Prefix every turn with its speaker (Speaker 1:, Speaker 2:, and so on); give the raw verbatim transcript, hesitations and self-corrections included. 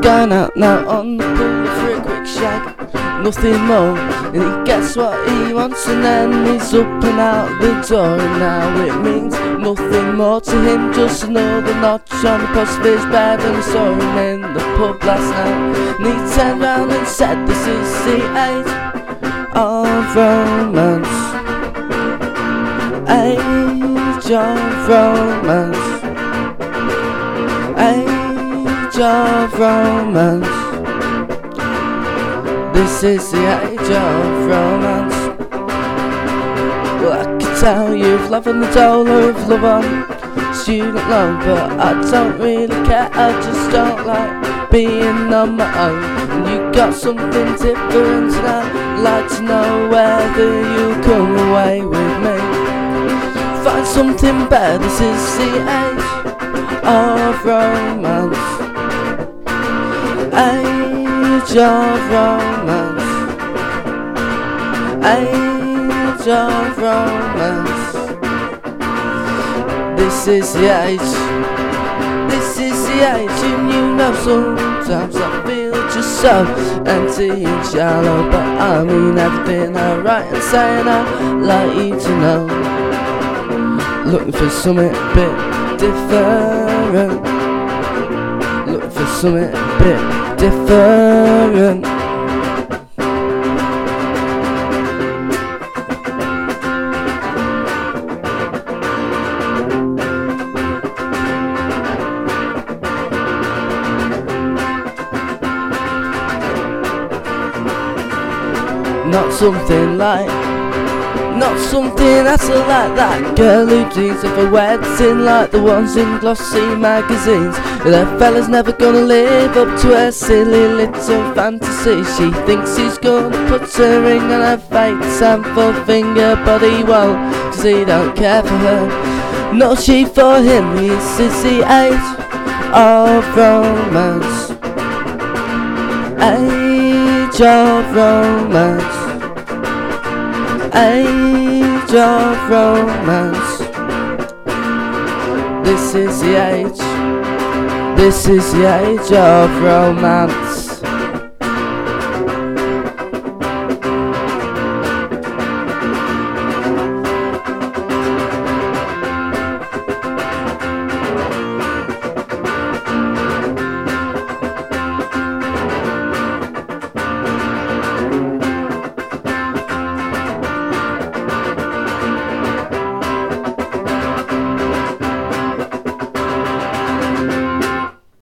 Speaker 1: going out now on the pool for a quick shag, nothing more. And he gets what he wants and then he's up and out the door. And now it means nothing more to him, just another notch on the post of his bed. And I saw him in the pub last night, and he turned round and said, this is the age of romance, age of romance, age of romance. This is the age of romance. Well, I could tell you've love on the dole or if love on student loan, but I don't really care, I just don't like being on my own. And you got something different and I'd like to know whether you'll come away with me. Find something better, this is the age of romance, age of romance, age of romance. This is the age, this is the age. And you know sometimes I feel just so empty and shallow, but I mean everything I write and say, and I'd like you to know. Looking for something a bit different, looking for something a bit different. Not something like, not something that's like that girl who dreams of a wedding like the ones in glossy magazines. That fella's never gonna live up to her silly little fantasy. She thinks he's gonna put a ring on her fate and full finger, but he won't, cause he don't care for her. No, she for him. This is the age of romance, age of romance, age of romance. This is the age, this is the age of romance.